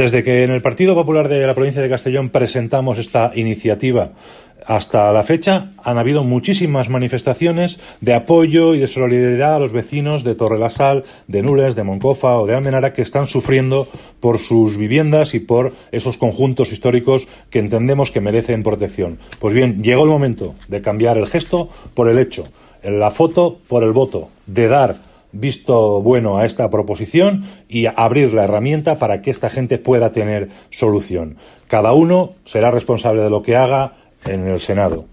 Desde que en el Partido Popular de la provincia de Castellón presentamos esta iniciativa hasta la fecha, han habido muchísimas manifestaciones de apoyo y de solidaridad a los vecinos de Torrelasal, de Nules, de Moncofa o de Almenara, que están sufriendo por sus viviendas y por esos conjuntos históricos que entendemos que merecen protección. Pues bien, llegó el momento de cambiar el gesto por el hecho, la foto por el voto, de dar visto bueno a esta proposición y abrir la herramienta para que esta gente pueda tener solución. Cada uno será responsable de lo que haga en el Senado.